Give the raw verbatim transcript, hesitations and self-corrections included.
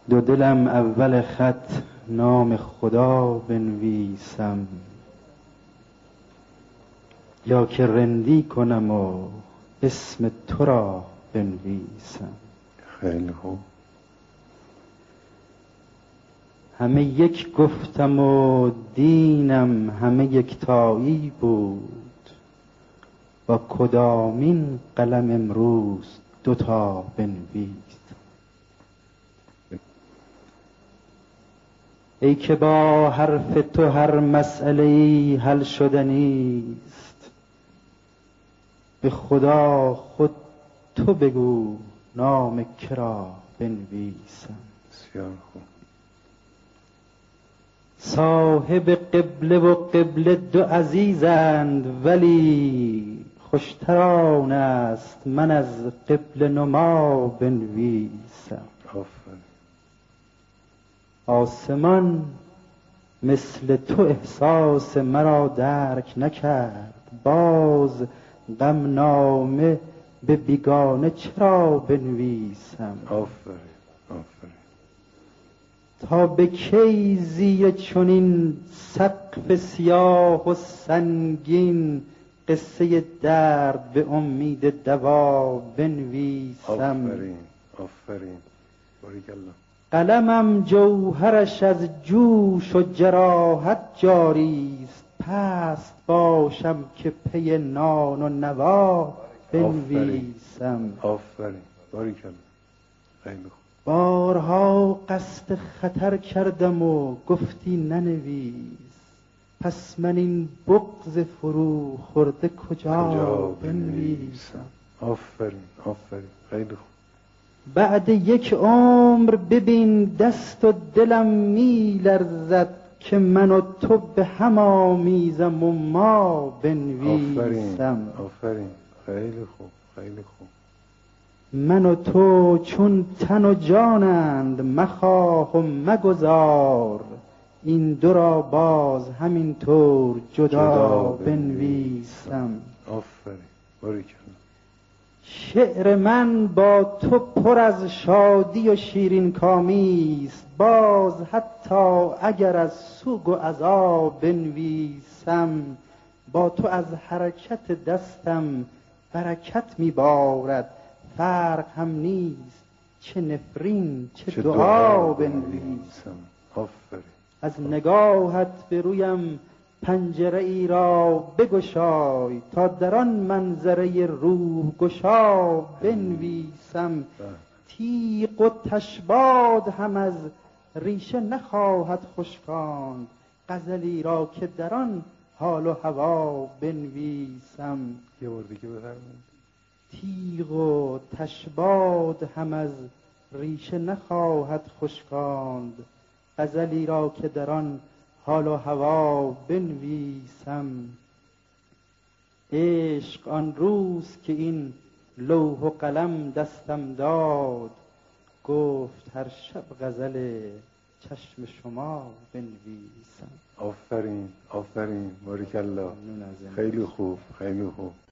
دو دلم اول خط نام خدا بنویسم، یا که رندی کنم و اسم تو را بنویسم. خیلی خوب. همه یک گفتم و دینم همه یکتایی بود، با کدامین قلم امروز دوتا بنویسم. ای که با حرف تو هر مسئله‌ای حل شدنیست، به خدا خود تو بگو نام کرا بنویسم. بسیار خوب. صاحب قبله و قبله دو عزیزند، ولی خوشتر آن است من از قبله نما بنویسم. آفرین. آسمان مثل تو احساس مرا درک نکرد، باز غم نامه به بیگانه چرا بنویسم. آفرین آفرین. تا به کی زیر چنین سقف سیاه و سنگین قصه درد به امید دوا بنویسم. آفرین آفرین. باریکالله. قلمم جوهرش از جوش و جراحت جاریست، پست باشم که پی نان و نوا بنویسم. آفرین. باریکالله. خیلی خوب. بارها قصد خطر کردم و گفتی ننویس، پس من این بغض فرو خورده کجا, کجا بنویسم. آفرین آفرین. خیلی خوب. بعد یک عمر ببین دست و دلم می لرزد، که من و تو به هم آمیزم و ما بنویسم. آفرین آفرین. خیلی خوب خیلی خوب. من و تو چون تن و جانند، مخواه و مگذار این دو را باز همینطور جدا, جدا بنویسم. آفرین. باریکالله. شعر من با تو پر از شادی و شیرین کامیست، باز حتی اگر از سوگ و عذاب بنویسم، با تو از حرکت دستم برکت میبارد، فرق هم نیست چه نفرین چه, چه دعا بنویسم. آفرین. از نگاهت به رویم پنجره ای را بگشای، تا در آن منظره روح گشا بنویسم. تیغ و تشباد هم از ریشه نخواهد خشکاند، غزلی را که در آن حال و هوا بنویسم. یه بار دیگه بفرمایید. تیغ و تشباد هم از ریشه نخواهد خشکاند، غزلی را که در آن حال و هوا بنویسم. عشق آن روز که این لوح و قلم دستم داد، گفت هر شب غزل چشم شما بنویسم. آفرین آفرین. باریکالله. خیلی خوب خیلی خوب.